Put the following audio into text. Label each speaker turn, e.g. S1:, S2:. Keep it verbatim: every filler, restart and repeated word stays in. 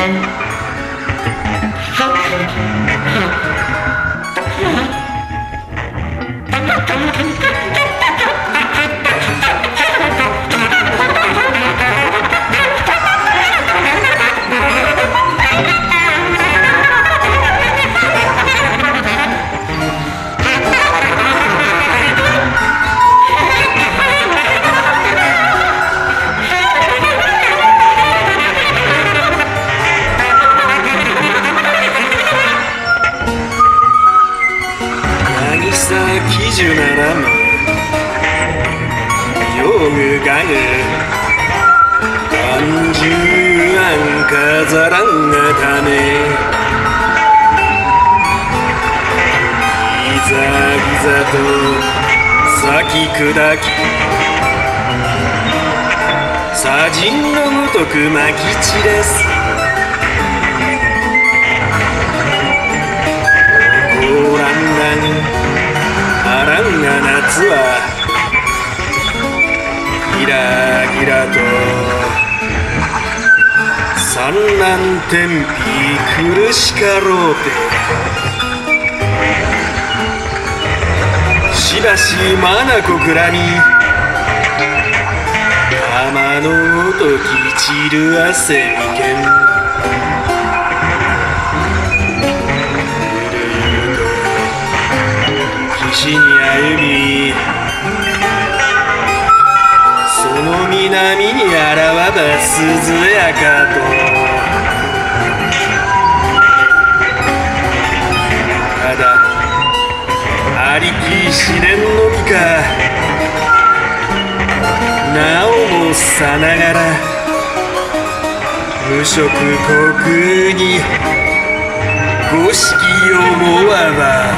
S1: 喜寿ならぬ用具がぐ安住安飾らんがためギザギザと咲き砕き砂塵のごとくまき散れすごらんだにあらんが夏はギラギラと産卵天日苦しかろうてしばしまなこくらみ玉のごとき散る汗みけん岸に歩みその南にあらわば涼やかとただありき試練のみかなおもさながら無色虚空に五色思わば